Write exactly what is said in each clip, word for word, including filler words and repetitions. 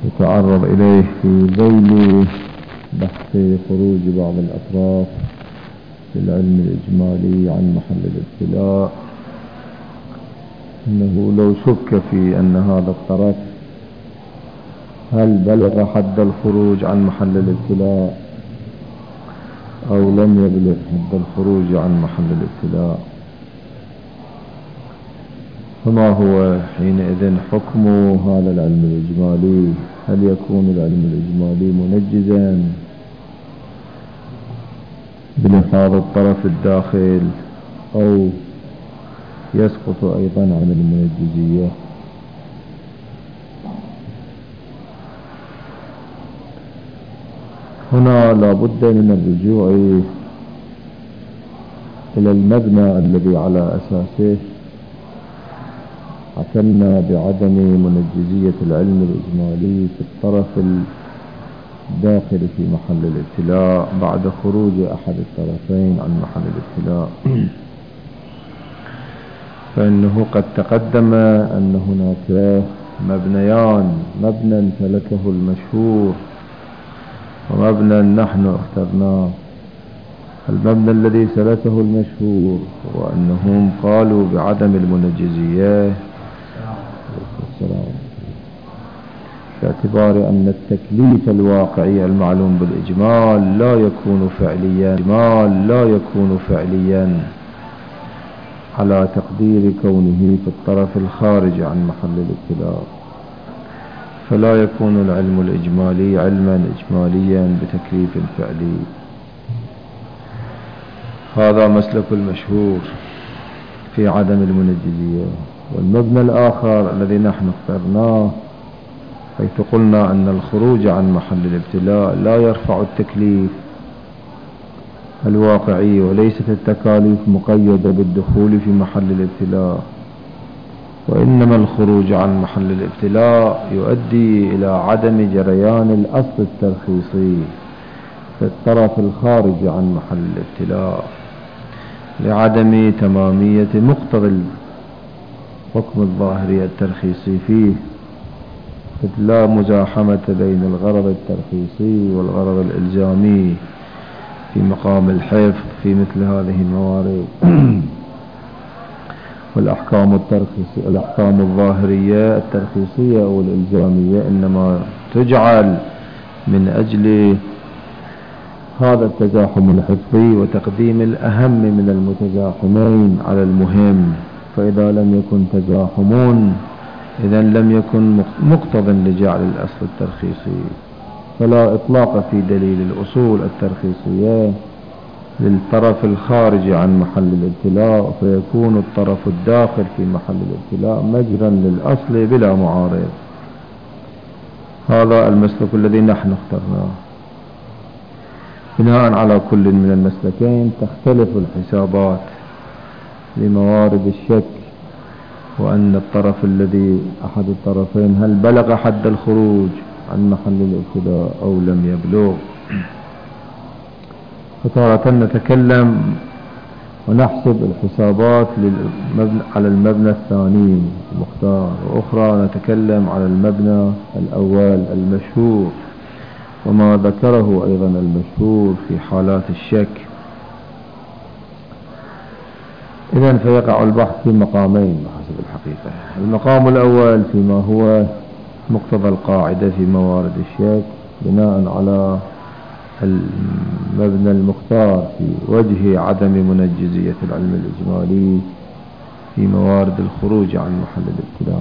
يتعرض إليه في ذيل بحث خروج بعض الأطراف في العلم الإجمالي عن محل الابتلاء، أنه لو شك في أن هذا الطرف هل بلغ حد الخروج عن محل الابتلاء أو لم يبلغ حد الخروج عن محل الابتلاء، فما هو حينئذ حكم هذا العلم الإجمالي؟ هل يكون العلم الإجمالي منجزا بلحاظ الطرف الداخل أو يسقط أيضا عن المنجزية؟ هنا لا بد من الرجوع إلى المبنى الذي على أساسه حكمنا بعدم منجزية العلم الإجمالي في الطرف الداخل في محل الابتلاء بعد خروج أحد الطرفين عن محل الابتلاء. فإنه قد تقدم أن هناك مبنيان، مبنى سلكه المشهور ومبنى نحن اخترناه. المبنى الذي سلكه المشهور هو أنهم قالوا بعدم المنجزية باعتبار أن التكليف الواقعي المعلوم بالإجمال لا يكون فعليا لا يكون فعليا على تقدير كونه في الطرف الخارج عن محل الابتلاء، فلا يكون العلم الإجمالي علما إجماليا بتكليف فعلي. هذا مسلك المشهور في عدم المنجزية. والمبنى الآخر الذي نحن اخترناه حيث قلنا أن الخروج عن محل الابتلاء لا يرفع التكليف الواقعي، وليست التكاليف مقيدة بالدخول في محل الابتلاء، وإنما الخروج عن محل الابتلاء يؤدي إلى عدم جريان الأصل الترخيصي في الطرف الخارج عن محل الابتلاء لعدم تمامية مقتضى الحكم الظاهري الترخيصي فيه، إذ لا مزاحمة بين الغرض الترخيصي والغرض الإلزامي في مقام الحفظ في مثل هذه الموارد. والأحكام الترخيصية الأحكام الظاهرية الترخيصية أو الإلزامية إنما تجعل من أجل هذا التزاحم الحفظي وتقديم الأهم من المتزاحمين على المهم، فإذا لم يكن تزاحمون إذا لم يكن مقتضى لجعل الأصل الترخيصي، فلا إطلاق في دليل الأصول الترخيصية للطرف الخارج عن محل الابتلاء، فيكون الطرف الداخل في محل الابتلاء مجرا للأصل بلا معارض. هذا المسلك الذي نحن اخترناه. بناء على كل من المسلكين تختلف الحسابات لموارد الشك، وأن الطرف الذي أحد الطرفين هل بلغ حد الخروج عن محل الابتلاء أو لم يبلغ. فتارة نتكلم ونحسب الحسابات على المبنى الثاني المختار، وأخرى نتكلم على المبنى الأول المشهور وما ذكره أيضا المشهور في حالات الشك. إذن فيقع البحث في مقامين بحسب الحقيقة. المقام الأول فيما هو مقتضى القاعدة في موارد الشك بناء على المبنى المختار في وجه عدم منجزية العلم الإجمالي في موارد الخروج عن محل الابتلاء.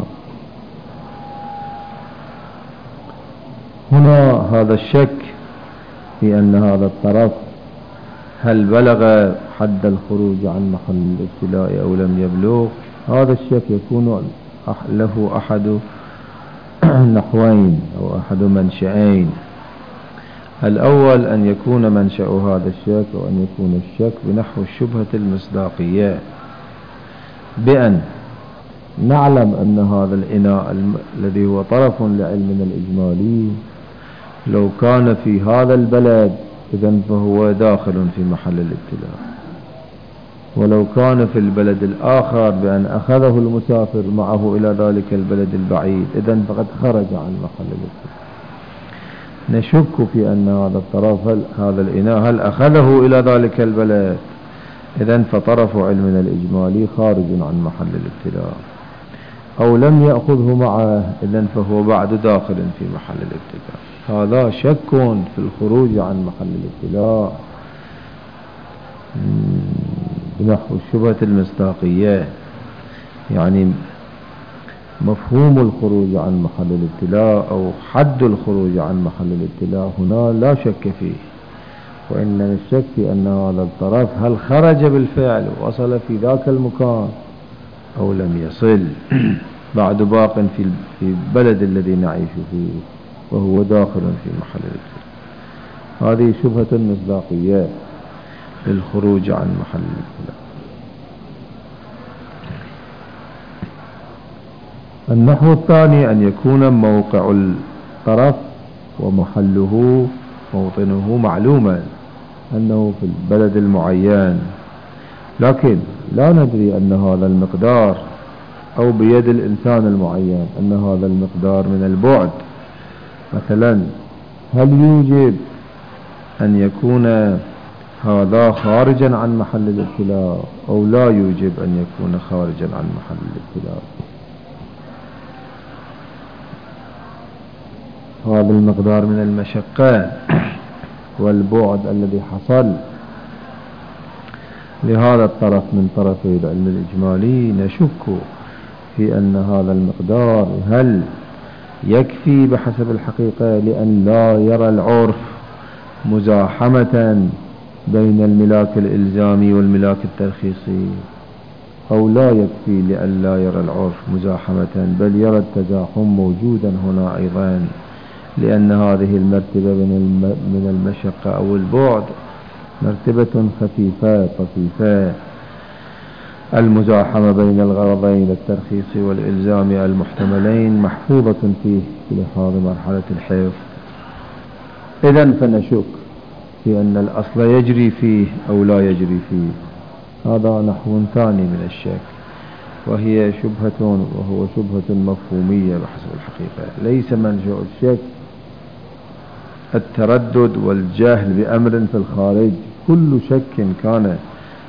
هنا هذا الشك في أن هذا الطرف هل بلغ حد الخروج عن محل الابتلاء أو لم يبلغ، هذا الشك يكون له أحد نحوين أو أحد منشأين. الأول أن يكون منشأ هذا الشك وأن يكون الشك بنحو الشبهة المصداقية، بأن نعلم أن هذا الإناء الذي هو طرف لعلمنا الإجمالي لو كان في هذا البلد إذن فهو داخل في محل الابتلاء، ولو كان في البلد الآخر بأن أخذه المسافر معه إلى ذلك البلد البعيد إذن فقد خرج عن محل الابتلاء. نشك في أن هذا الطرف هل هذا الإناء هل أخذه إلى ذلك البلد، إذن فطرف علمنا الإجمالي خارج عن محل الابتلاء، أو لم يأخذه معه إذن فهو بعد داخل في محل الابتلاء. هذا شك في الخروج عن محل الابتلاء بنحو الشبهة المصداقية، يعني مفهوم الخروج عن محل الابتلاء أو حد الخروج عن محل الابتلاء هنا لا شك فيه، وإنما الشك في أن هذا الطرف هل خرج بالفعل وصل في ذاك المكان أو لم يصل بعد باق في البلد الذي نعيش فيه وهو داخل في محل الابتلاء. هذه شبهة مصداقية للخروج عن محل الابتلاء. النحو الثاني أن يكون موقع الطرف ومحله موطنه معلوما، أنه في البلد المعين، لكن لا ندري أن هذا المقدار أو بيد الإنسان المعين أن هذا المقدار من البعد. مثلا هل يوجب أن يكون هذا خارجا عن محل الابتلاء أو لا يوجب أن يكون خارجا عن محل الابتلاء؟ هذا المقدار من المشقة والبعد الذي حصل لهذا الطرف من طرفي العلم الإجمالي، نشك في أن هذا المقدار هل يكفي بحسب الحقيقة لأن لا يرى العرف مزاحمة بين الملاك الإلزامي والملاك الترخيصي، أو لا يكفي لأن لا يرى العرف مزاحمة بل يرى التزاحم موجودا هنا أيضا، لأن هذه المرتبة من المشقة أو البعد مرتبة خفيفة طفيفة. المزاحمة بين الغرضين الترخيصي والإلزامي المحتملين محفوظة فيه بلحاظ مرحلة الحفظ. إذن فنشك في أن الأصل يجري فيه أو لا يجري فيه. هذا نحو ثاني من الشك، وهي شبهة وهو شبهة مفهومية بحسب الحقيقة. ليس منشأ الشك التردد والجهل بأمر في الخارج، كل شك كان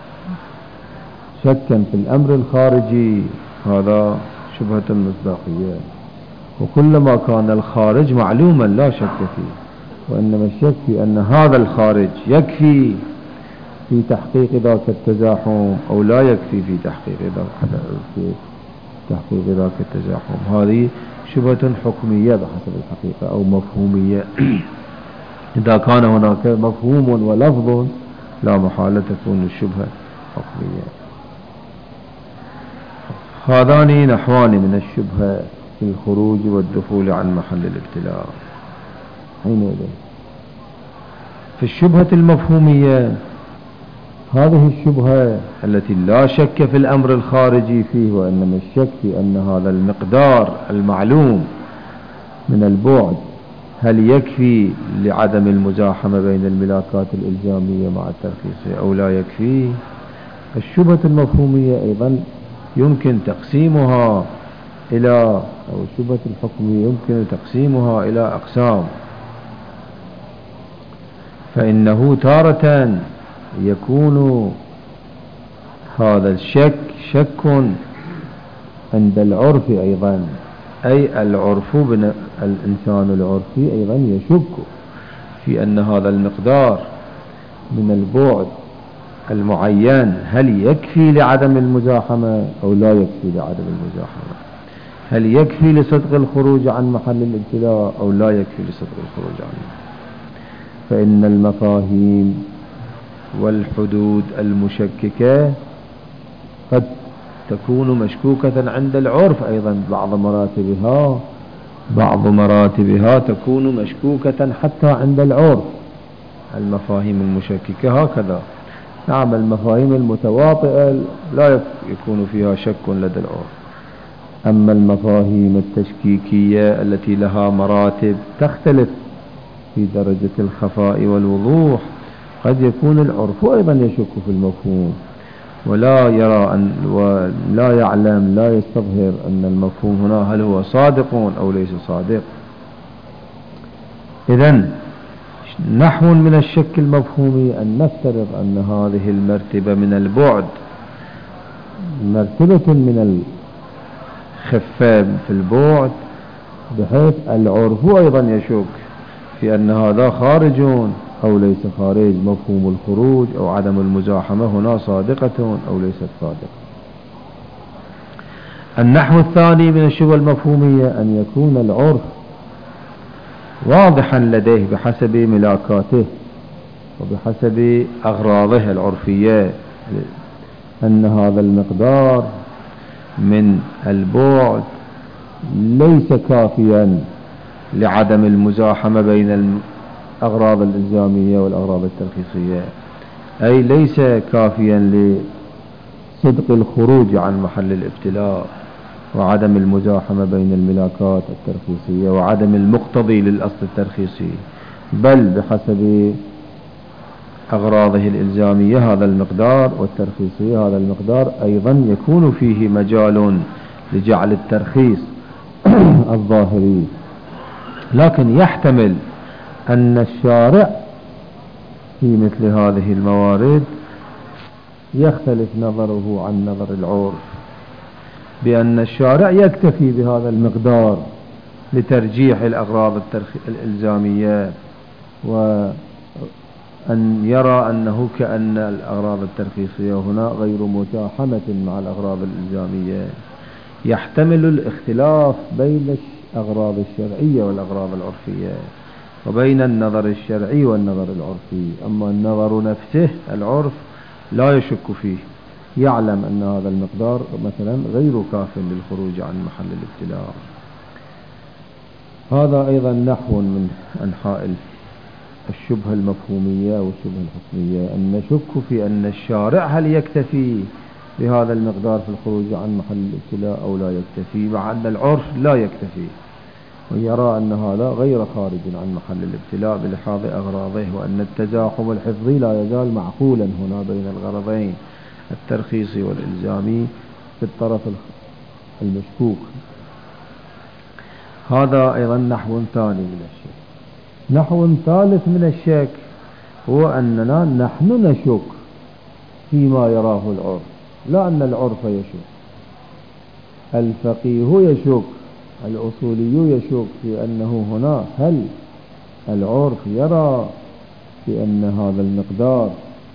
شكا في الأمر الخارجي هذا شبهة مصداقية، وكلما كان الخارج معلوما لا شك فيه، وإنما الشك في أن هذا الخارج يكفي في تحقيق ذاك التزاحم أو لا يكفي في تحقيق ذاك في تحقيق ذاك التزاحم. هذه شبهة حكمية بحسب الحقيقة أو مفهومية. إذا كان هناك مفهوم ولفظ لا محالة تكون الشبهة حكمية. هذان نحوان من الشبهة في الخروج والدخول عن محل الابتلاء. حينئذ في الشبهة المفهومية، هذه الشبهة التي لا شك في الأمر الخارجي فيه، وإنما الشك في أن هذا المقدار المعلوم من البعد هل يكفي لعدم المزاحمة بين الملاكات الإلزامية مع الترخيص أو لا يكفي. الشبهة المفهومية أيضا يمكن تقسيمها إلى أو الشبهة الحكمية يمكن تقسيمها إلى أقسام. فإنه تارة يكون هذا الشك شك عند العرف أيضا، أي العرف الإنسان العرفي أيضا يشك في أن هذا المقدار من البعد المعين هل يكفي لعدم المزاحمة أو لا يكفي لعدم المزاحمة، هل يكفي لصدق الخروج عن محل الابتلاء أو لا يكفي لصدق الخروج عنه. فإن المفاهيم والحدود المشككة قد تكون مشكوكة عند العرف أيضا، بعض مراتبها بعض مراتبها تكون مشكوكة حتى عند العرف. المفاهيم المشككة هكذا. نعم، المفاهيم المتواطئة لا يكون فيها شك لدى العرف، أما المفاهيم التشكيكية التي لها مراتب تختلف في درجة الخفاء والوضوح، قد يكون العرف أيضا يشك في المفهوم ولا يرى أن ولا يعلم لا يستظهر أن المفهوم هنا هل هو صادق أو ليس صادق. إذن نحو من الشك المفهومي أن نفترض أن هذه المرتبة من البعد مرتبة من الخفة في البعد، بحيث العرف أيضا يشك في أن هذا خارج أو ليس خارج، مفهوم الخروج أو عدم المزاحمة هنا صادقة أو ليست صادقة. النحو الثاني من الشبهة المفهومية أن يكون العرف واضحا لديه بحسب ملاكاته وبحسب أغراضه العرفية، أن هذا المقدار من البعد ليس كافيا لعدم المزاحمة بين الأغراض الإلزامية والأغراض الترخيصية، أي ليس كافيا لصدق الخروج عن محل الابتلاء وعدم المزاحمة بين الملاكات الترخيصية وعدم المقتضي للأصل الترخيصي، بل بحسب أغراضه الإلزامية هذا المقدار والترخيصية هذا المقدار أيضا يكون فيه مجال لجعل الترخيص الظاهري. لكن يحتمل أن الشارع في مثل هذه الموارد يختلف نظره عن نظر العرف، بأن الشارع يكتفي بهذا المقدار لترجيح الأغراض الإلزامية، وأن يرى أنه كأن الأغراض الترخيصية هنا غير متاحمة مع الأغراض الإلزامية. يحتمل الاختلاف بين الأغراض الشرعية والأغراض العرفية وبين النظر الشرعي والنظر العرفي، أما النظر نفسه العرف لا يشك فيه، يعلم أن هذا المقدار مثلا غير كاف للخروج عن محل الابتلاء. هذا أيضا نحو من أنحاء الشبهة المفهومية والشبهة الحكمية، أن نشك في أن الشارع هل يكتفي بهذا المقدار في الخروج عن محل الابتلاء أو لا يكتفي، مع أن العرف لا يكتفي ويرى أن هذا غير خارج عن محل الابتلاء بلحاظ أغراضه، وأن التزاحم الحفظي لا يزال معقولا هنا بين الغرضين الترخيصي والإلزامي في الطرف المشكوك. هذا أيضا نحو ثاني من الشك. نحو ثالث من الشك هو أننا نحن نشك فيما يراه العرف، لا أن العرف يشك. الفقيه يشك، الأصولي يشك في أنه هنا هل العرف يرى بأن هذا المقدار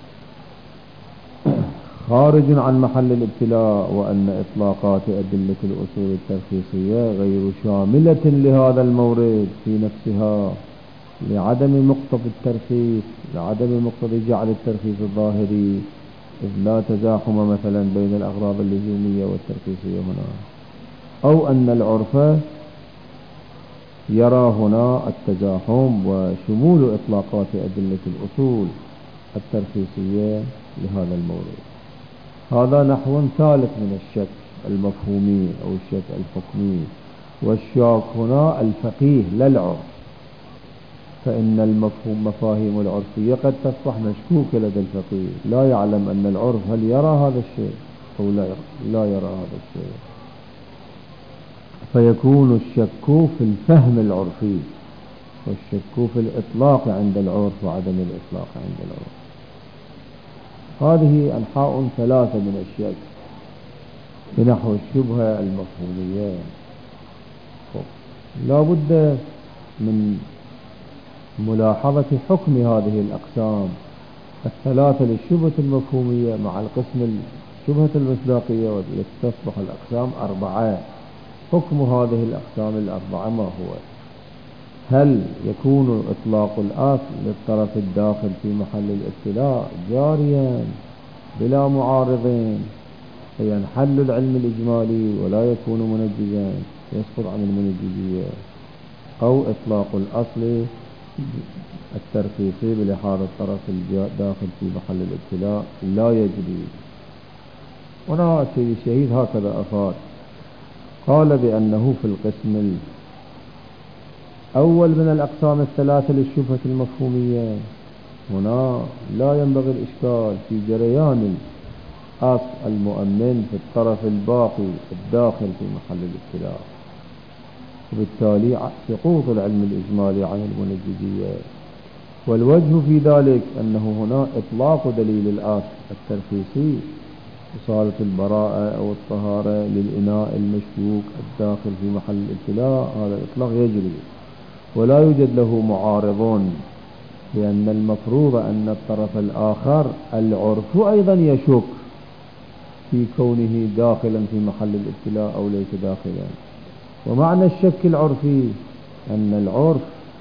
خارج عن محل الابتلاء، وأن إطلاقات أدلة الأصول الترخيصية غير شاملة لهذا المورد في نفسها لعدم مقتضى الترخيص، لعدم مقتضى جعل الترخيص الظاهري، إذ لا تزاحم مثلا بين الأغراض اللزومية والترخيصية هنا، أو أن العرف يرى هنا التزاحم وشمول إطلاقات أدلة الأصول الترخيصية لهذا المورد. هذا نحو ثالث من الشك المفهومي أو الشك الحكمي. والشاك هنا الفقيه لا العرف، فإن المفهوم مفاهيم العرفية قد تصبح مشكوكة لدى الفقيه، لا يعلم أن العرف هل يرى هذا الشيء أو لا يرى هذا الشيء، فيكون الشك في الفهم العرفي والشك في الإطلاق عند العرف وعدم الإطلاق عند العرف. هذه أنحاء ثلاثة من الشك بنحو الشبهة المفهومية. لا بد من ملاحظة حكم هذه الأقسام الثلاثة للشبهة المفهومية مع القسم الشبهة المصداقية، والتي تصبح الأقسام أربعة. حكم هذه الأقسام الأربعة ما هو؟ هل يكون إطلاق الأصل للطرف الداخل في محل الابتلاء جاريا بلا معارضين فينحل العلم الإجمالي ولا يكون منجزا يسقط عن المنجزية، أو إطلاق الأصل الترخيصي بلحاظ الطرف الداخل في محل الابتلاء لا يجري؟ هنا سيد الشهيد هكذا أفاد، قال بأنه في القسم الأول من الأقسام الثلاثة للشبهة المفهومية هنا لا ينبغي الإشكال في جريان الأصل المؤمن في الطرف الباقي الداخل في محل الابتلاء، وبالتالي سقوط العلم الإجمالي عن المنجزية. والوجه في ذلك أنه هنا إطلاق دليل الآس الترخيصي إصالة البراءة أو الطهارة للإناء المشكوك الداخل في محل الابتلاء، هذا الإطلاق يجري ولا يوجد له معارضون، لأن المفروض أن الطرف الآخر العرف أيضا يشك في كونه داخلا في محل الابتلاء أو ليس داخلا. ومعنى الشك العرفي أن العرف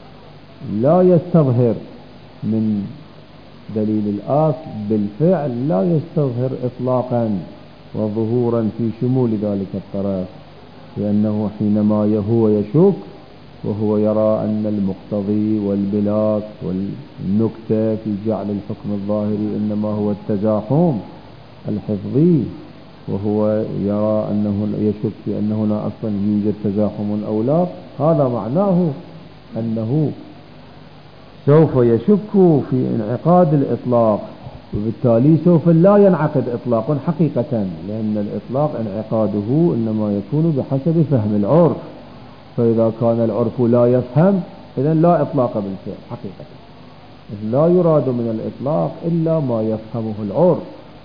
لا يستظهر من دليل الآس بالفعل، لا يستظهر إطلاقا وظهورا في شمول ذلك الطرف، لأنه حينما هو يشك وهو يرى أن المقتضي والبلاك والنكتة في جعل الحكم الظاهري إنما هو التزاحم الحفظي، وهو يرى أنه يشك في أن هنا أصلا يوجد تزاحم أو لا، هذا معناه أنه سوف يشك في انعقاد الإطلاق، وبالتالي سوف لا ينعقد إطلاق حقيقة، لأن الإطلاق انعقاده إنما يكون بحسب فهم العرف، فإذا كان العرف لا يفهم إذن لا إطلاق بالفعل حقيقة، لا يراد من الإطلاق إلا ما يفهمه العرف.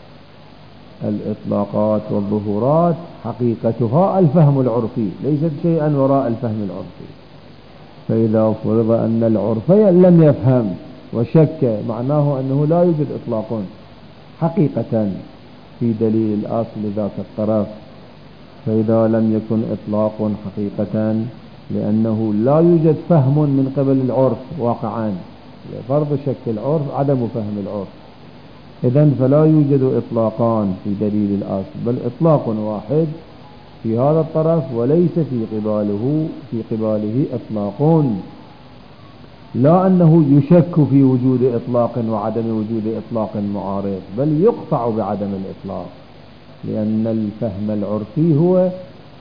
الإطلاقات والظهورات حقيقتها الفهم العرفي، ليست شيئا وراء الفهم العرفي. فإذا فرض أن العرف لم يفهم وشك، معناه أنه لا يوجد إطلاق حقيقة في دليل الأصل ذاك الطرف. فإذا لم يكن إطلاق حقيقة لأنه لا يوجد فهم من قبل العرف واقعا، فرض شك العرف عدم فهم العرف، إذن فلا يوجد إطلاقان في دليل الأصل، بل إطلاق واحد في هذا الطرف وليس في قباله في قباله إطلاق، لا أنه يشك في وجود إطلاق وعدم وجود إطلاق معارض، بل يقطع بعدم الإطلاق، لأن الفهم العرفي هو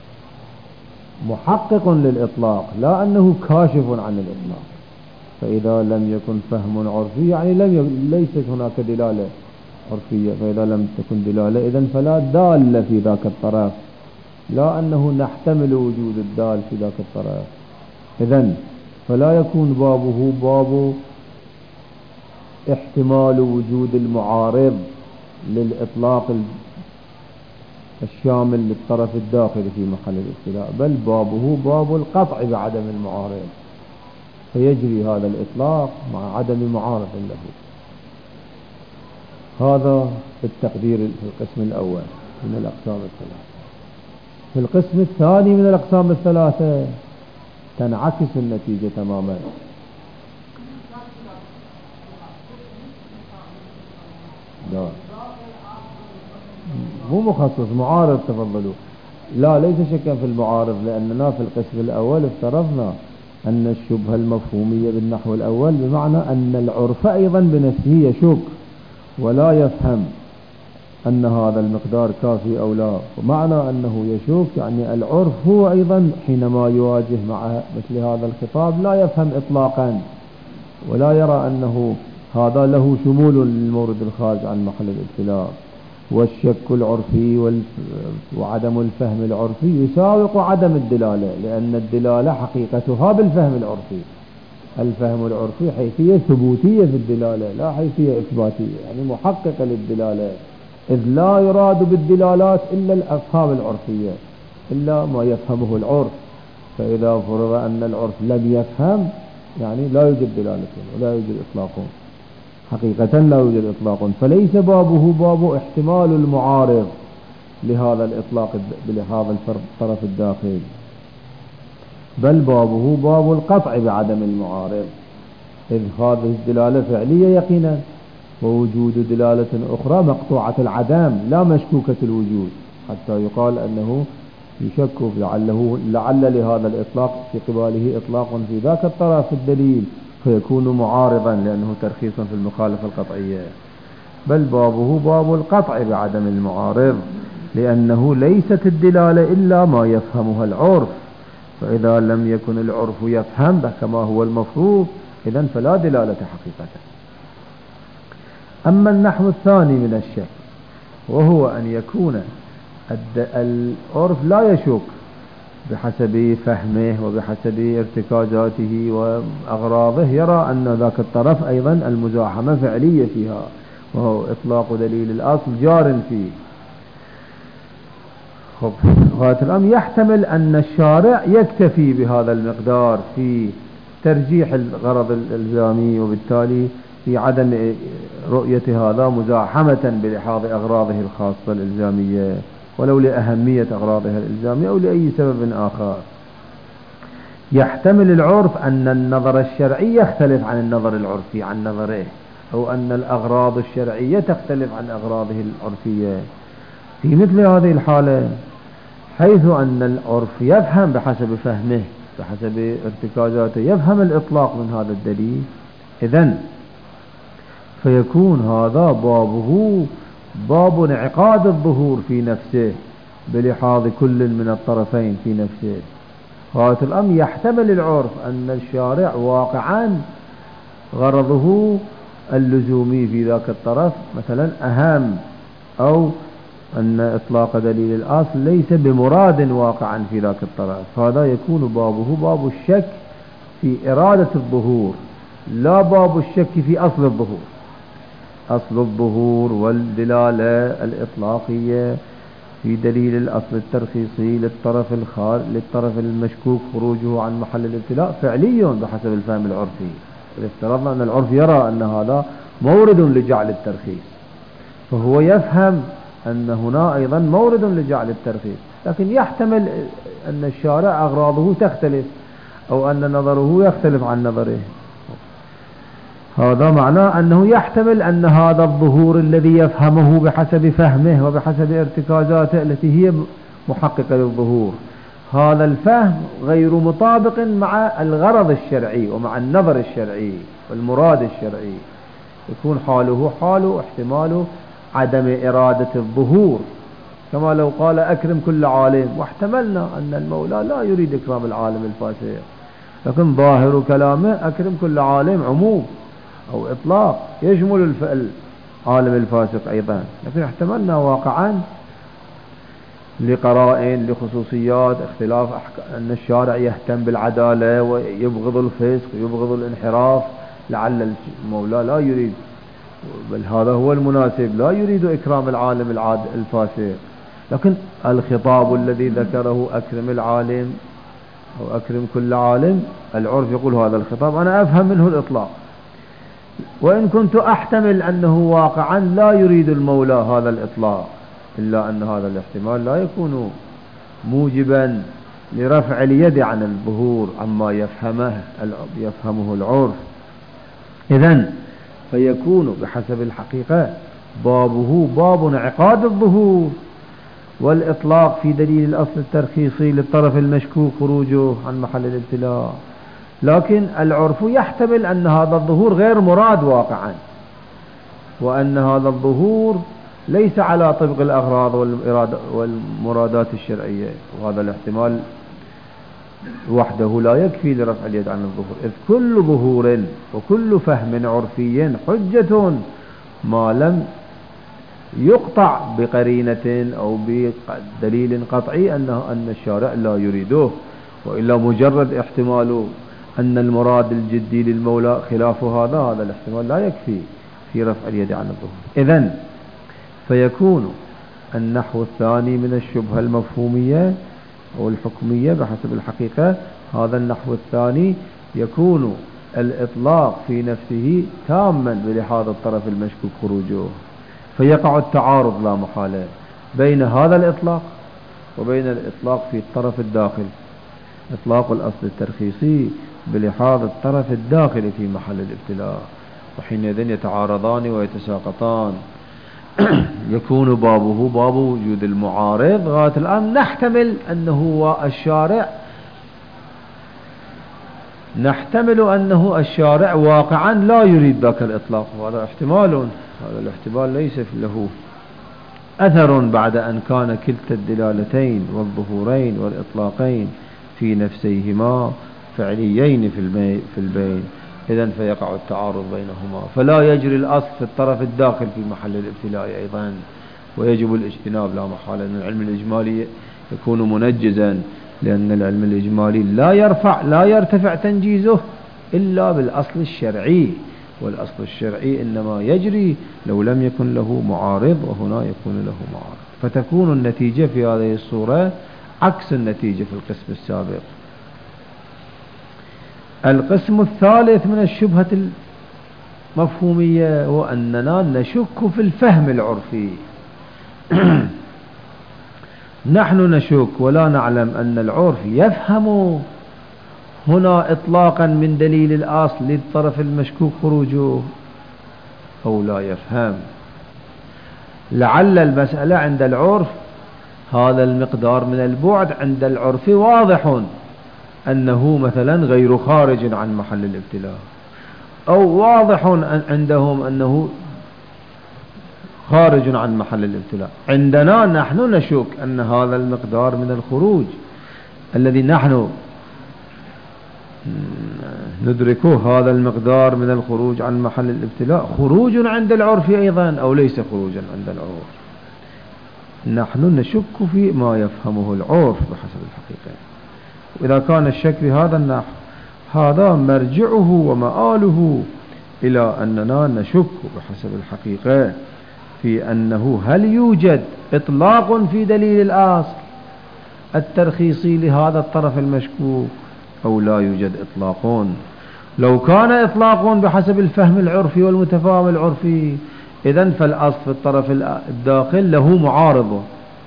محقق للإطلاق لا أنه كاشف عن الإطلاق. فإذا لم يكن فهم عرفي يعني لم ي... ليست هناك دلالة عرفية، فإذا لم تكن دلالة إذن فلا دال في ذاك الطرف، لا أنه نحتمل وجود الدال في ذاك الطرف، إذن فلا يكون بابه باب احتمال وجود المعارض للإطلاق الشامل للطرف الداخلي في محل الابتلاء، بل بابه باب القطع بعدم المعارض، فيجري هذا الإطلاق مع عدم معارض له. هذا التقدير في القسم الأول من الأقسام الثلاثة. في القسم الثاني من الأقسام الثلاثة تنعكس النتيجة تماما. لا مو مخصص، معارض تفضلوا، لا ليس شكا في المعارض، لأننا في القسم الأول افترضنا أن الشبهة المفهومية بالنحو الأول بمعنى أن العرف أيضا بنفسه يشك ولا يفهم أن هذا المقدار كافي أو لا، ومعنى أنه يشك يعني العرف هو أيضا حينما يواجه مع مثل هذا الخطاب لا يفهم إطلاقا ولا يرى أنه هذا له شمول للمورد الخارج عن محل الابتلاء. والشك العرفي وعدم الفهم العرفي يساوق عدم الدلالة، لأن الدلالة حقيقتها بالفهم العرفي، الفهم العرفي حيثية ثبوتية في الدلالة لا حيثية إثباتية، يعني محققة للدلالة، إذ لا يراد بالدلالات إلا الأفهام العرفية إلا ما يفهمه العرف. فإذا فرض أن العرف لم يفهم يعني لا يوجد دلالة ولا يوجد إطلاق، حقيقة لا يوجد إطلاق، فليس بابه باب احتمال المعارض لهذا الإطلاق لهذا الطرف الداخل، بل بابه باب القطع بعدم المعارض، إذ هذه الدلالة فعلية يقينا، ووجود دلالة أخرى مقطوعة العدم لا مشكوكة الوجود، حتى يقال أنه يشك لعله لعل لهذا الإطلاق في قباله إطلاق في ذاك الطرف الدليل فيكون معارضا لأنه ترخيص في المخالفة القطعية، بل بابه باب القطع بعدم المعارض، لأنه ليست الدلالة إلا ما يفهمها العرف، فإذا لم يكن العرف يفهم كما هو المفروض إذن فلا دلالة حقيقة. أما النحو الثاني من الشك وهو أن يكون العرف لا يشك بحسب فهمه وبحسب ارتكازاته وأغراضه يرى أن ذاك الطرف أيضا المزاحمة فعلية فيها، وهو إطلاق دليل الأصل جار فيه. غاية الأمر يحتمل أن الشارع يكتفي بهذا المقدار في ترجيح الغرض الإلزامي، وبالتالي في عدم رؤية هذا مزاحمة بلحاظ أغراضه الخاصة الإلزامية، ولو لأهمية أغراضها الإلزامية أو لأي سبب آخر. يحتمل العرف أن النظر الشرعي يختلف عن النظر العرفي عن نظره، أو أن الأغراض الشرعية تختلف عن أغراضه العرفية. في مثل هذه الحالة حيث أن العرف يفهم بحسب فهمه بحسب ارتكازاته يفهم الإطلاق من هذا الدليل، إذن فيكون هذا بابه باب انعقاد الظهور في نفسه بلحاظ كل من الطرفين في نفسه. غاية الأمر يحتمل العرف أن الشارع واقعا غرضه اللزومي في ذاك الطرف مثلا أهم، أو أن إطلاق دليل الأصل ليس بمراد واقعا في ذاك الطرف، فهذا يكون بابه باب الشك في إرادة الظهور، لا باب الشك في أصل الظهور. أصل الظهور والدلالة الإطلاقية في دليل الأصل الترخيصي للطرف الخار للطرف المشكوك خروجه عن محل الابتلاء فعلي بحسب الفهم العرفي. إذا افترضنا أن العرف يرى أن هذا مورد لجعل الترخيص، فهو يفهم أن هنا أيضا مورد لجعل الترخيص، لكن يحتمل أن الشارع أغراضه تختلف أو أن نظره يختلف عن نظره. هذا معناه أنه يحتمل أن هذا الظهور الذي يفهمه بحسب فهمه وبحسب ارتكازاته التي هي محققة للظهور، هذا الفهم غير مطابق مع الغرض الشرعي ومع النظر الشرعي والمراد الشرعي، يكون حاله حال احتمال عدم إرادة الظهور، كما لو قال أكرم كل عالم، واحتملنا أن المولى لا يريد إكرام العالم الفاسق، لكن ظاهر كلامه أكرم كل عالم عموم أو إطلاق يشمل العالم الفاسق أيضا، لكن احتملنا واقعا لقرائن لخصوصيات اختلاف أن الشارع يهتم بالعدالة ويبغض الفسق ويبغض الانحراف، لعل المولى لا يريد، بل هذا هو المناسب، لا يريد إكرام العالم الفاسق. لكن الخطاب الذي ذكره أكرم العالم أو أكرم كل عالم، العرف يقول هذا الخطاب أنا أفهم منه الإطلاق، وإن كنت أحتمل أنه واقعا لا يريد المولى هذا الإطلاق، إلا أن هذا الاحتمال لا يكون موجبا لرفع اليد عن الظهور عما يفهمه يفهمه العرف. إذن فيكون بحسب الحقيقة بابه باب انعقاد الظهور والإطلاق في دليل الأصل الترخيصي للطرف المشكوك خروجه عن محل الابتلاء، لكن العرف يحتمل أن هذا الظهور غير مراد واقعا، وأن هذا الظهور ليس على طبق الأغراض والمرادات الشرعية، وهذا الاحتمال وحده لا يكفي لرفع اليد عن الظهور، إذ كل ظهور وكل فهم عرفي حجة ما لم يقطع بقرينة أو بدليل قطعي أنه أن الشارع لا يريده، وإلا مجرد احتمال أن المراد الجدي للمولى خلاف هذا، هذا الاحتمال لا يكفي في رفع اليد عن الظهور. إذن فيكون النحو الثاني من الشبهة المفهومية أو الحكمية بحسب الحقيقة، هذا النحو الثاني يكون الإطلاق في نفسه تاما بلحاظ الطرف المشكوك خروجه، فيقع التعارض لا محالة بين هذا الإطلاق وبين الإطلاق في الطرف الداخل، إطلاق الأصل الترخيصي بلحاظ الطرف الداخلي في محل الابتلاء، وحينئذ يتعارضان ويتساقطان. يكون بابه باب وجود المعارض. غاية الآن نحتمل أنه الشارع نحتمل أنه الشارع واقعا لا يريد ذاك الإطلاق، وهذا احتمال، هذا الاحتمال ليس له أثر بعد أن كان كلتا الدلالتين والظهورين والإطلاقين في نفسيهما فعليين في البين، إذن فيقع التعارض بينهما، فلا يجري الأصل في الطرف الداخل في محل الابتلاء أيضا، ويجب الاجتناب لا محالة، أن العلم الإجمالي يكون منجزا لأن العلم الإجمالي لا يرفع لا يرتفع تنجيزه إلا بالأصل الشرعي، والأصل الشرعي إنما يجري لو لم يكن له معارض، وهنا يكون له معارض، فتكون النتيجة في هذه الصورة عكس النتيجة في القسم السابق. القسم الثالث من الشبهة المفهومية هو أننا نشك في الفهم العرفي. نحن نشك ولا نعلم أن العرف يفهم هنا إطلاقا من دليل الأصل للطرف المشكوك خروجه أو لا يفهم. لعل المسألة عند العرف هذا المقدار من البعد عند العرف واضح أنه مثلا غير خارج عن محل الابتلاء، أو واضح عندهم أنه خارج عن محل الابتلاء. عندنا نحن نشك أن هذا المقدار من الخروج الذي نحن ندركه، هذا المقدار من الخروج عن محل الابتلاء خروج عند العرف أيضا أو ليس خروجا عند العرف. نحن نشك في ما يفهمه العرف بحسب الحقيقة. وإذا كان الشك بهذا النحو هذا مرجعه ومآله إلى أننا نشك بحسب الحقيقة في أنه هل يوجد إطلاق في دليل الأصل الترخيصي لهذا الطرف المشكوك أو لا يوجد إطلاق. لو كان إطلاق بحسب الفهم العرفي والمتفاهم العرفي إذن فالأصل في الطرف الداخل له معارض،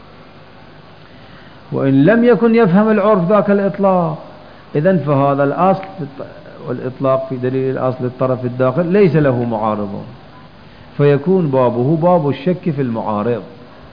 وإن لم يكن يفهم العرف ذاك الإطلاق إذن فهذا الأصل والإطلاق في دليل الأصل الطرف الداخل ليس له معارض، فيكون بابه باب الشك في المعارض،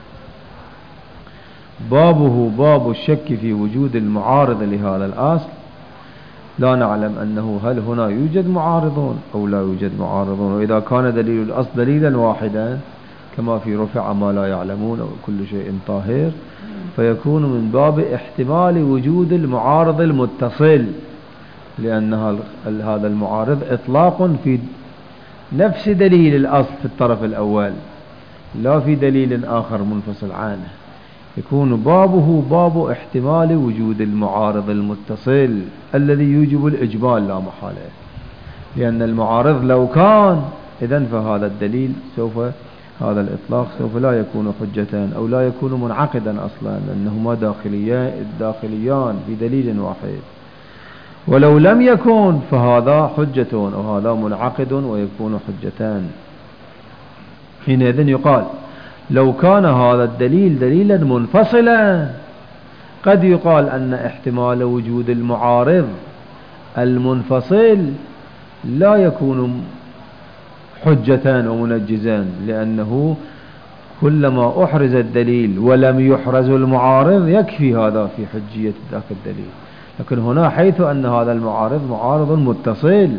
بابه باب الشك في وجود المعارض لهذا الأصل. لا نعلم أنه هل هنا يوجد معارضون أو لا يوجد معارضون. وإذا كان دليل الأصل دليلا واحدا كما في رفع ما لا يعلمون أو كل شيء طاهر، فيكون من باب احتمال وجود المعارض المتصل، لأن هذا المعارض إطلاق في نفس دليل الأصل في الطرف الأول لا في دليل آخر منفصل عنه. يكون بابه باب احتمال وجود المعارض المتصل الذي يوجب الإجمال لا محالة، لأن المعارض لو كان إذن فهذا الدليل سوف هذا الإطلاق سوف لا يكون حجة أو لا يكون منعقدا أصلا، لأنهما داخليان داخليان في دليل واحد. ولو لم يكن فهذا حجة وهذا منعقد ويكون حجتان. حينئذ يقال لو كان هذا الدليل دليلا منفصلا قد يقال أن احتمال وجود المعارض المنفصل لا يكون حجتان ومنجزان، لأنه كلما أحرز الدليل ولم يحرز المعارض يكفي هذا في حجية ذاك الدليل. لكن هنا حيث أن هذا المعارض معارض متصل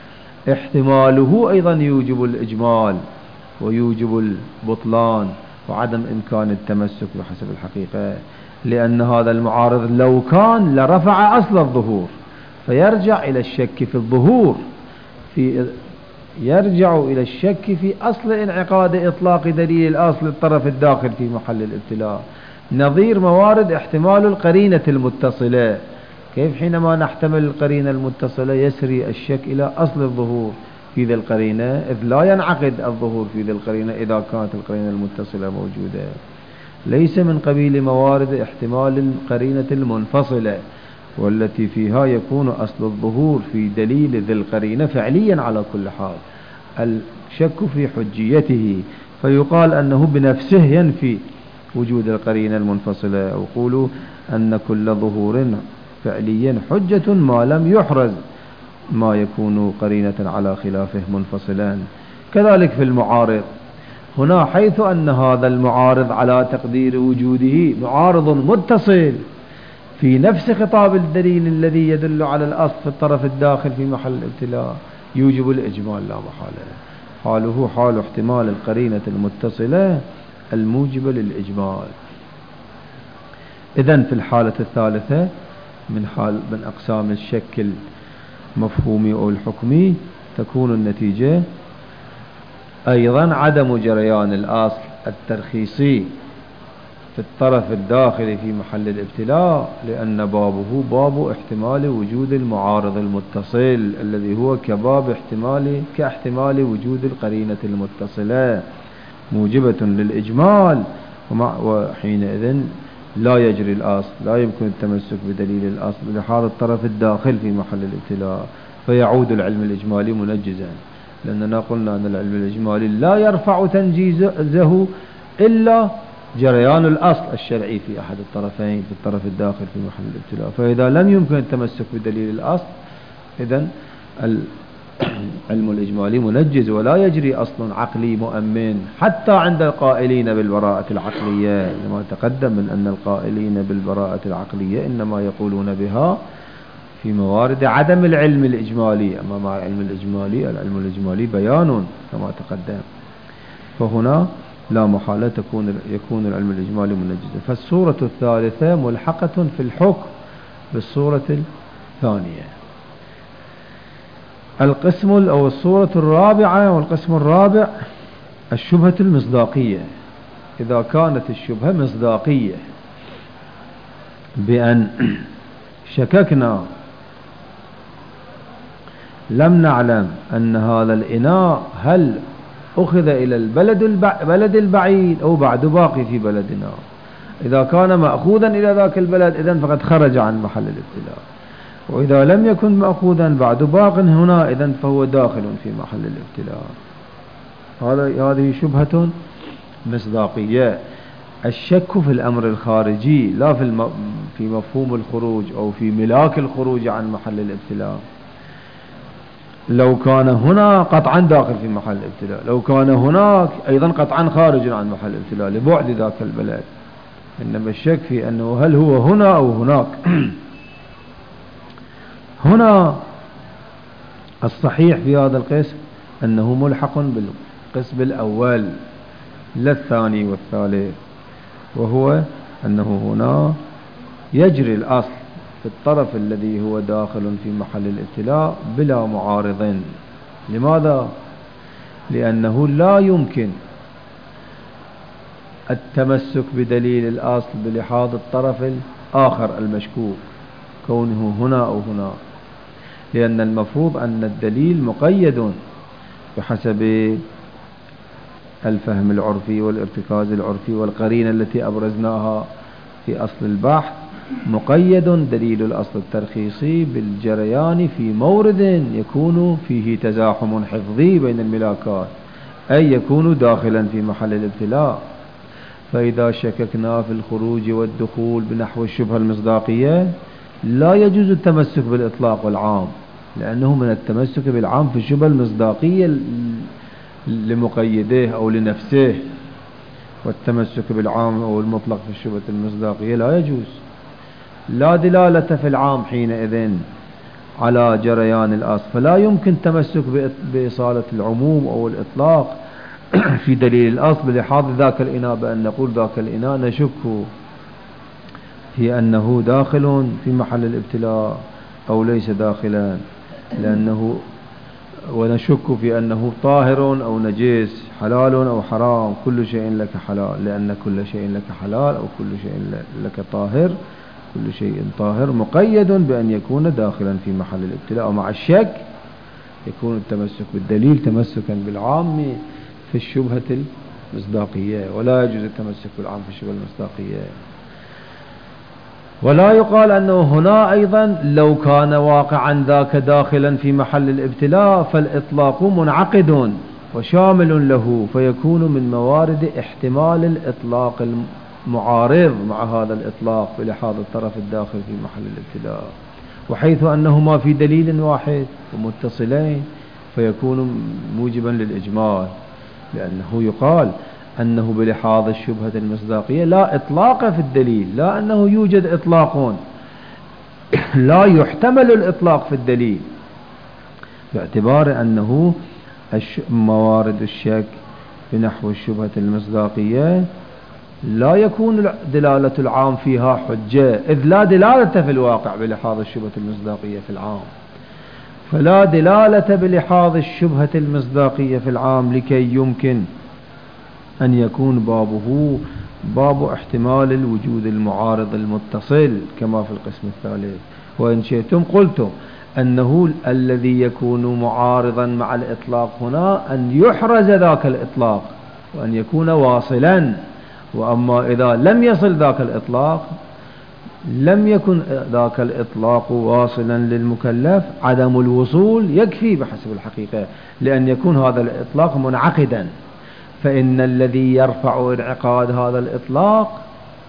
احتماله أيضا يوجب الإجمال ويوجب البطلان وعدم إمكان التمسك بحسب الحقيقة، لأن هذا المعارض لو كان لرفع أصل الظهور، فيرجع إلى الشك في الظهور، في يرجع إلى الشك في أصل انعقاد إطلاق دليل الأصل الطرف الداخل في محل الابتلاء، نظير موارد احتمال القرينة المتصلة. كيف حينما نحتمل القرينة المتصلة يسري الشك إلى أصل الظهور في ذي القرينة، إذ لا ينعقد الظهور في ذي القرينة إذا كانت القرينة المتصلة موجودة. ليس من قبيل موارد احتمال القرينة المنفصلة والتي فيها يكون أصل الظهور في دليل ذي القرينة فعليا على كل حال، الشك في حجيته، فيقال أنه بنفسه ينفي وجود القرينة المنفصلة، أو قولوا أن كل ظهور فعليا حجة ما لم يحرز ما يكون قرينة على خلافه منفصلا. كذلك في المعارض هنا حيث أن هذا المعارض على تقدير وجوده معارض متصل في نفس خطاب الدليل الذي يدل على الأصل في الطرف الداخل في محل الابتلاء يوجب الإجمال لا محالة، حاله حال احتمال القرينة المتصلة الموجبة للإجمال. إذن في الحالة الثالثة من حال من أقسام الشك المفهومي أو الحكمي تكون النتيجة أيضا عدم جريان الأصل الترخيصي في الطرف الداخلي في محل الابتلاء، لأن بابه باب احتمال وجود المعارض المتصل الذي هو كباب احتمال كاحتمال وجود القرينة المتصلة موجبة للإجمال، وحينئذ لا يجري الأصل، لا يمكن التمسك بدليل الأصل لهذا الطرف الداخل في محل الابتلاء، فيعود العلم الإجمالي منجزا، لأننا قلنا أن العلم الإجمالي لا يرفع تنجيزه إلا جريان الأصل الشرعي في أحد الطرفين في الطرف الداخل في محل الابتلاء. فإذا لم يمكن التمسك بدليل الأصل إذن العلم الإجمالي منجز، ولا يجري أصل عقلي مؤمن حتى عند القائلين بالبراءة العقلية، لما تقدم من أن القائلين بالبراءة العقلية إنما يقولون بها في موارد عدم العلم الإجمالي، أما مع العلم الإجمالي العلم الإجمالي بيان كما تقدم، فهنا لا محالة تكون يكون العلم الإجمالي منجزا. فالصورة الثالثة ملحقة في الحكم بالصورة الثانية. القسم أو الصورة الرابعة والقسم الرابع الشبهة المصداقية. إذا كانت الشبهة مصداقية بأن شككنا لم نعلم أن هذا الإناء هل أخذ إلى البلد البلد البعيد أو بعد باقي في بلدنا، إذا كان مأخوذا إلى ذاك البلد إذن فقد خرج عن محل الابتلاء، وإذا لم يكن مأخوذا بعد باق هنا إذن فهو داخل في محل الابتلاء. هذا هذه شبهة مصداقية. الشك في الأمر الخارجي لا في الم... في مفهوم الخروج أو في ملاك الخروج عن محل الابتلاء. لو كان هنا قطعا داخل في محل الابتلاء، لو كان هناك أيضا قطعا خارج عن محل الابتلاء لبعد ذاك البلد. إنما الشك في أنه هل هو هنا أو هناك. هنا الصحيح في هذا القسم أنه ملحق بالقسم الأول لا الثاني والثالث، وهو أنه هنا يجري الأصل في الطرف الذي هو داخل في محل الابتلاء بلا معارض. لماذا؟ لأنه لا يمكن التمسك بدليل الأصل بلحاظ الطرف الآخر المشكوك كونه هنا أو هنا، لأن المفروض أن الدليل مقيد بحسب الفهم العرفي والارتكاز العرفي والقرينة التي أبرزناها في أصل البحث، مقيد دليل الأصل الترخيصي بالجريان في مورد يكون فيه تزاحم حفظي بين الملاكات، أي يكون داخلا في محل الابتلاء. فإذا شككنا في الخروج والدخول بنحو الشبهة المصداقية لا يجوز التمسك بالإطلاق والعام، لأنه من التمسك بالعام في الشبهة المصداقية لمقيده أو لنفسه، والتمسك بالعام أو المطلق في الشبهة المصداقية لا يجوز. لا دلالة في العام حينئذ على جريان الأصل، فلا يمكن تمسك بإصالة العموم أو الإطلاق في دليل الأصل بلحاظ ذاك الإناء، بأن نقول ذاك الإناء نشك في أنه داخل في محل الابتلاء أو ليس داخلا، لأنه ونشك في أنه طاهر أو نجس، حلال أو حرام، كل شيء لك حلال، لأن كل شيء لك حلال أو كل شيء لك طاهر، كل شيء طاهر مقيد بأن يكون داخلا في محل الابتلاء. ومع الشك يكون التمسك بالدليل تمسكا بالعام في الشبهة المصداقية، ولا يجوز التمسك بالعام في الشبهة المصداقية. ولا يقال أنه هنا أيضا لو كان واقعا ذاك داخلا في محل الابتلاء فالإطلاق منعقد وشامل له، فيكون من موارد احتمال الإطلاق المعارض مع هذا الإطلاق بلحاظ الطرف الداخل في محل الابتلاء، وحيث أنهما في دليل واحد ومتصلين فيكون موجبا للإجمال، لأنه يقال أنه بلحاظ الشبهة المصداقية لا إطلاق في الدليل، لا أنه يوجد إطلاق، لا يحتمل الإطلاق في الدليل، باعتبار أنه موارد الشك بنحو الشبهة المصداقية لا يكون دلالة العام فيها حجة، إذ لا دلالة في الواقع بلحاظ الشبهة المصداقية في العام، فلا دلالة بلحاظ الشبهة المصداقية في العام لكي يمكن أن يكون بابه باب احتمال الوجود المعارض المتصل كما في القسم الثالث. وإن شئتم قلتم أنه الذي يكون معارضا مع الإطلاق هنا أن يحرز ذاك الإطلاق وأن يكون واصلا، وأما إذا لم يصل ذاك الإطلاق لم يكن ذاك الإطلاق واصلا للمكلف، عدم الوصول يكفي بحسب الحقيقة، لأن يكون هذا الإطلاق منعقدا. فإن الذي يرفع انعقاد هذا الإطلاق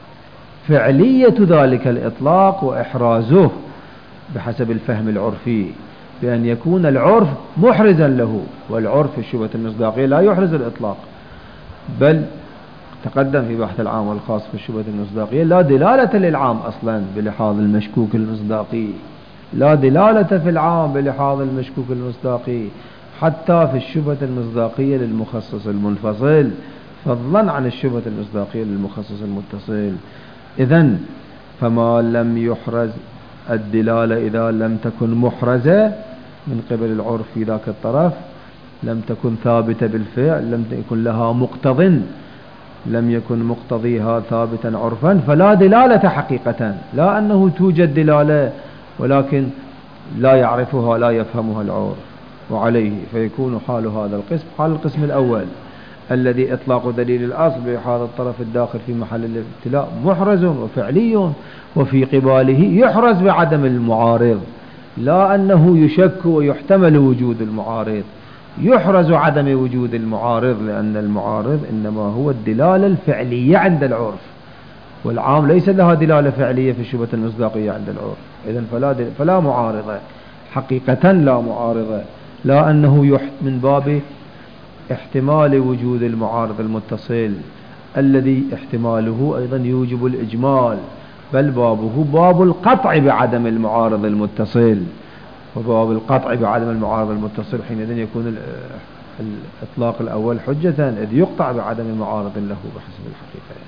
فعلية ذلك الإطلاق وإحرازه بحسب الفهم العرفي، بأن يكون العرف محرزا له، والعرف في الشبهة المصداقية لا يحرز الإطلاق، بل تقدم في بحث العام والخاص في الشبهة المصداقية لا دلالة للعام أصلا بلحاظ المشكوك المصداقي، لا دلالة في العام بلحاظ المشكوك المصداقي، حتى في الشبهة المصداقية للمخصص المنفصل، فضلا عن الشبهة المصداقية للمخصص المتصل. إذن فما لم يحرز الدلالة إذا لم تكن محرزة من قبل العرف في ذاك الطرف، لم تكن ثابتة بالفعل، لم يكن لها مقتضٍ، لم يكن مقتضيها ثابتا عرفا، فلا دلالة حقيقة، لا أنه توجد دلالة ولكن لا يعرفها لا يفهمها العرف. وعليه فيكون حال هذا القسم حال القسم الأول الذي إطلاق دليل الأصل بهذا الطرف الداخل في محل الابتلاء محرز وفعلي، وفي قباله يحرز بعدم المعارض، لا أنه يشك ويحتمل وجود المعارض، يحرز عدم وجود المعارض، لأن المعارض إنما هو الدلالة الفعلية عند العرف، والعام ليس لها دلالة فعلية في الشبهة المصداقية عند العرف. إذن فلا, فلا معارضة حقيقة، لا معارضة، لا أنه من باب احتمال وجود المعارض المتصل الذي احتماله أيضا يوجب الإجمال، بل بابه باب القطع بعدم المعارض المتصل، وباب القطع بعدم المعارض المتصل حينئذ يكون الإطلاق الأول حجة، إذ يقطع بعدم المعارض له بحسب الحقيقة.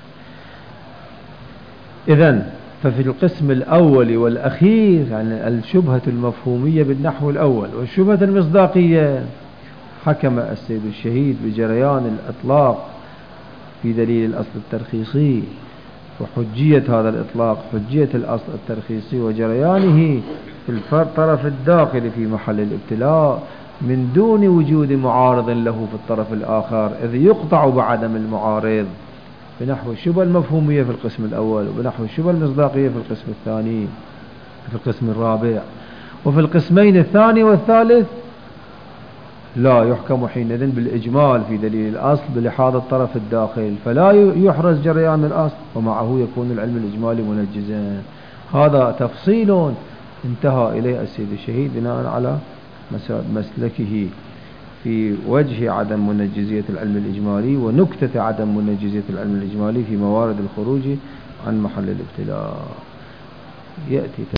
إذن ففي القسم الأول والأخير يعني الشبهة المفهومية بالنحو الأول والشبهة المصداقية، حكم السيد الشهيد بجريان الإطلاق في دليل الأصل الترخيصي وحجية هذا الإطلاق، حجية الأصل الترخيصي وجريانه في الطرف الداخل في محل الابتلاء من دون وجود معارض له في الطرف الآخر، إذ يقطع بعدم المعارض بنحو الشبهة المفهومية في القسم الأول، وبنحو الشبهة المصداقية في القسم الثاني في القسم الرابع. وفي القسمين الثاني والثالث لا يحكم حينئذ بالإجمال في دليل الأصل بلحاظ الطرف الداخل، فلا يحرز جريان الأصل، ومعه يكون العلم الإجمالي منجزا. هذا تفصيل انتهى إليه السيد الشهيد بناء على مسلكه في وجه عدم منجزية العلم الإجمالي ونكتة عدم منجزية العلم الإجمالي في موارد الخروج عن محل الابتلاء. يأتي